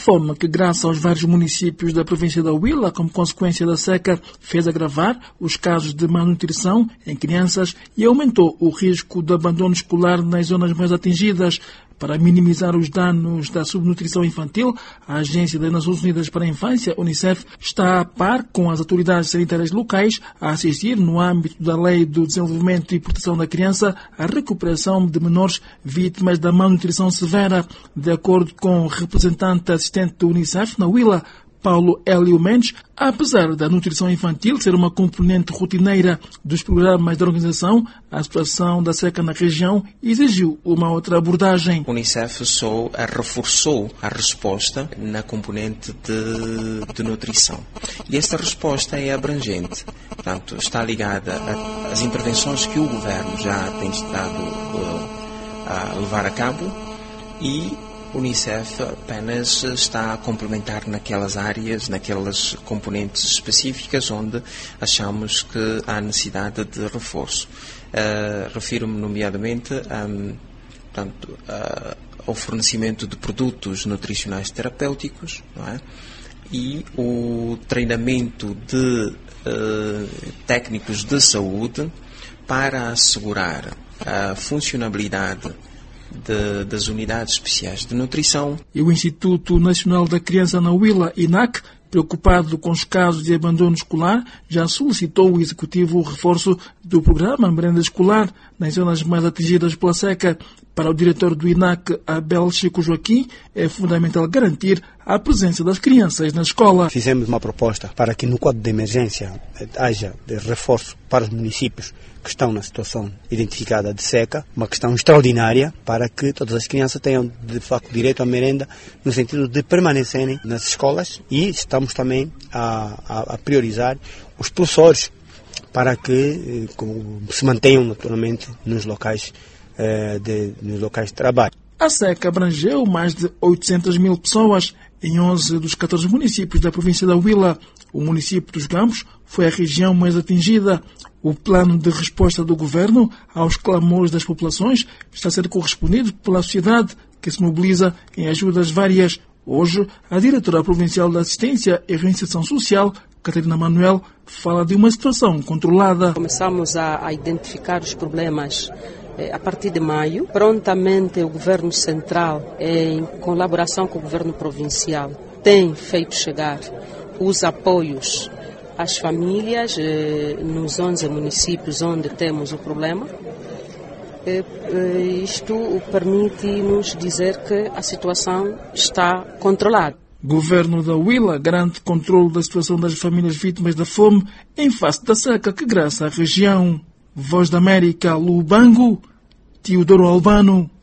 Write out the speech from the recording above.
fome que, graças aos vários municípios da província da Huila, como consequência da seca, fez agravar os casos de malnutrição em crianças e aumentou o risco de abandono escolar nas zonas mais atingidas. Para minimizar os danos da subnutrição infantil, a Agência das Nações Unidas para a Infância, UNICEF, está a par com as autoridades sanitárias locais a assistir, no âmbito da Lei do Desenvolvimento e Proteção da Criança, a recuperação de menores vítimas da malnutrição severa. De acordo com o representante assistente do UNICEF na Huila, Paulo Hélio Mendes, apesar da nutrição infantil ser uma componente rotineira dos programas da organização, a situação da seca na região exigiu uma outra abordagem. A UNICEF só reforçou a resposta na componente de nutrição. E esta resposta é abrangente. Portanto, está ligada às intervenções que o governo já tem estado a levar a cabo e a UNICEF apenas está a complementar naquelas áreas, naquelas componentes específicas onde achamos que há necessidade de reforço. Refiro-me nomeadamente ao fornecimento de produtos nutricionais terapêuticos, não é? E o treinamento de técnicos de saúde para assegurar a funcionalidade das unidades especiais de nutrição. E o Instituto Nacional da Criança na Huila, INAC, preocupado com os casos de abandono escolar, já solicitou o Executivo o reforço do programa Merenda Escolar nas zonas mais atingidas pela seca. Para o diretor do INAC, Abel Chico Joaquim, é fundamental garantir a presença das crianças na escola. Fizemos uma proposta para que no quadro de emergência haja de reforço para os municípios que estão na situação identificada de seca, uma questão extraordinária para que todas as crianças tenham de facto direito à merenda no sentido de permanecerem nas escolas, e estamos também a priorizar os professores para que se mantenham naturalmente nos locais de trabalho. A seca abrangeu mais de 800 mil pessoas em 11 dos 14 municípios da província da Huila. O município dos Gamos foi a região mais atingida. O plano de resposta do governo aos clamores das populações está a ser correspondido pela sociedade, que se mobiliza em ajudas várias. Hoje, a diretora provincial da Assistência e Reinserção Social, Catarina Manuel, fala de uma situação controlada. Começamos a identificar os problemas a partir de maio. Prontamente o Governo Central, em colaboração com o Governo Provincial, tem feito chegar os apoios às famílias nos 11 municípios onde temos o problema. Isto permite-nos dizer que a situação está controlada. Governo da Huila garante controle da situação das famílias vítimas da fome em face da seca que graça à região. Voz da América, Lubango, Teodoro Albano.